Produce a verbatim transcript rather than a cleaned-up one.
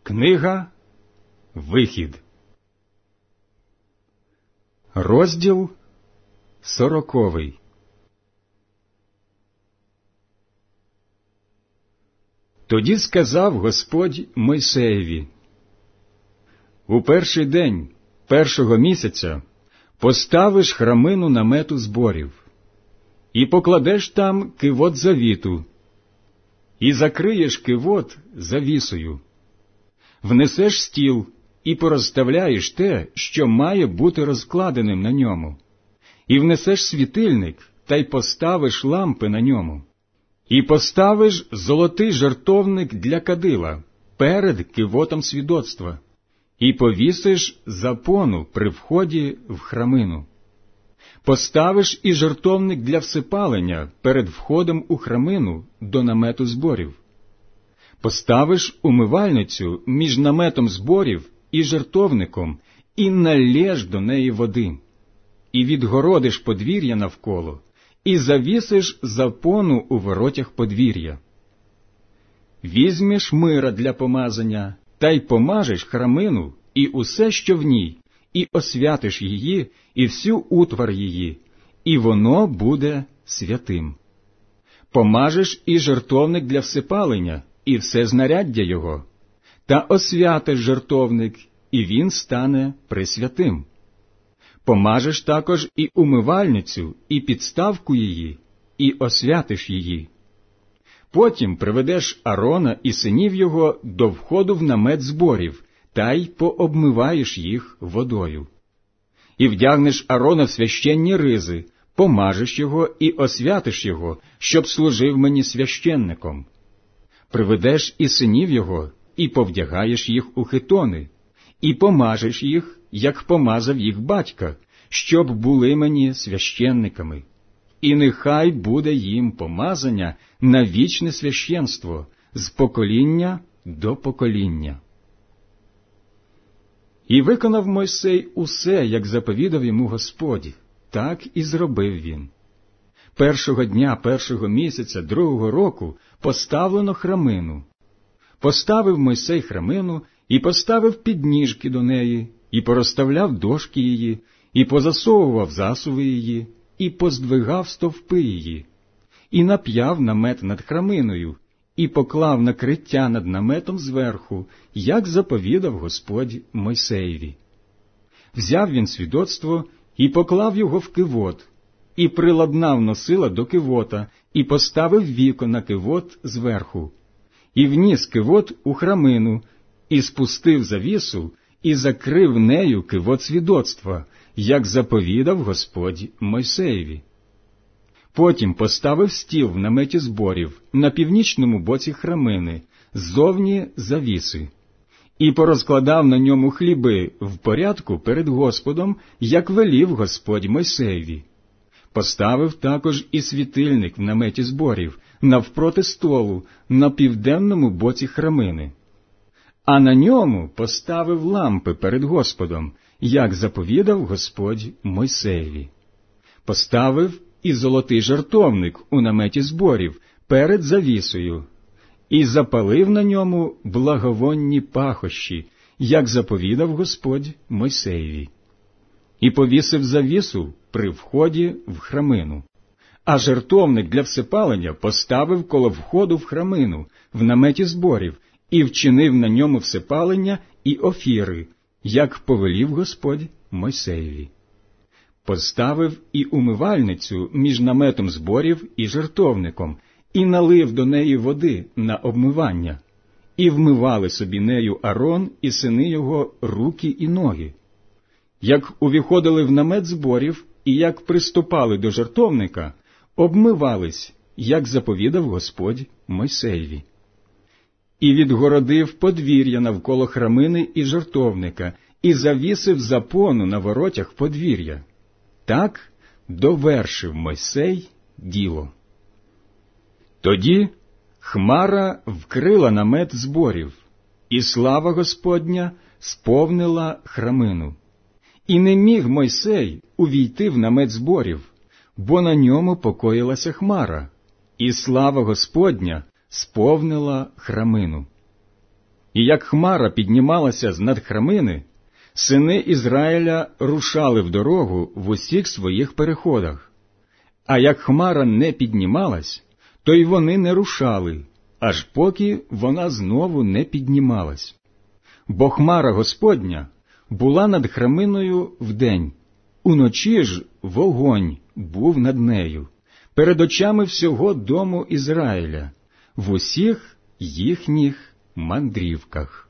Книга Вихід. Розділ сороковий. Тоді сказав Господь Мойсеєві: у перший день першого місяця поставиш храмину намету зборів, і покладеш там кивот завіту, і закриєш кивот завісою. Внесеш стіл і порозставляєш те, що має бути розкладеним на ньому, і внесеш світильник та й поставиш лампи на ньому, і поставиш золотий жертовник для кадила перед кивотом свідоцтва, і повісиш запону при вході в храмину. Поставиш і жертовник для всипалення перед входом у храмину до намету зборів. Поставиш умивальницю між наметом зборів і жертовником, і налєш до неї води, і відгородиш подвір'я навколо, і завісиш запону у воротях подвір'я. Візьмеш мира для помазання, та й помажеш храмину і усе, що в ній, і освятиш її, і всю утвар її, і воно буде святим. Помажеш і жертовник для всипалення, і все знаряддя його, та освятиш жертовник, і він стане пресвятим. Помажеш також і умивальницю, і підставку її, і освятиш її. Потім приведеш Арона і синів його до входу в намет зборів, та й пообмиваєш їх водою. І вдягнеш Арона в священні ризи, помажеш його і освятиш його, щоб служив мені священником. Приведеш і синів його, і повдягаєш їх у хитони, і помажеш їх, як помазав їх батька, щоб були мені священниками. І нехай буде їм помазання на вічне священство з покоління до покоління. І виконав Мойсей усе, як заповідав йому Господь, так і зробив він. Першого дня першого місяця другого року поставлено храмину. Поставив Мойсей храмину, і поставив підніжки до неї, і порозставляв дошки її, і позасовував засуви її, і поздвигав стовпи її, і нап'яв намет над храминою, і поклав накриття над наметом зверху, як заповідав Господь Мойсеєві. Взяв він свідоцтво і поклав його в кивот, і приладнав носила до кивота, і поставив віко на кивот зверху, і вніс кивот у храмину, і спустив завісу, і закрив нею кивот свідоцтва, як заповідав Господь Мойсеєві. Потім поставив стіл в наметі зборів на північному боці храмини, ззовні завіси, і порозкладав на ньому хліби в порядку перед Господом, як велів Господь Мойсеєві. Поставив також і світильник в наметі зборів навпроти столу на південному боці храмини. А на ньому поставив лампи перед Господом, як заповідав Господь Мойсеєві. Поставив і золотий жертовник у наметі зборів перед завісою, і запалив на ньому благовонні пахощі, як заповідав Господь Мойсеєві. І повісив завісу при вході в храмину, а жертовник для всипалення поставив коло входу в храмину, в наметі зборів, і вчинив на ньому всипалення і офіри, як повелів Господь Мойсеєві. Поставив і умивальницю між наметом зборів і жертовником, і налив до неї води на обмивання, і вмивали собі нею Арон і сини його руки і ноги. Як увіходили в намет зборів і як приступали до жертовника, обмивались, як заповідав Господь Мойсеєві. І відгородив подвір'я навколо храмини і жертовника, і завісив запону на воротях подвір'я. Так довершив Мойсей діло. Тоді хмара вкрила намет зборів, і слава Господня сповнила храмину. І не міг Мойсей увійти в намет зборів, бо на ньому покоїлася хмара, і слава Господня сповнила храмину. І як хмара піднімалася з над храмини, сини Ізраїля рушали в дорогу в усіх своїх переходах. А як хмара не піднімалась, то й вони не рушали, аж поки вона знову не піднімалась. Бо хмара Господня була над храминою вдень, уночі ж вогонь був над нею, перед очами всього дому Ізраїля, в усіх їхніх мандрівках.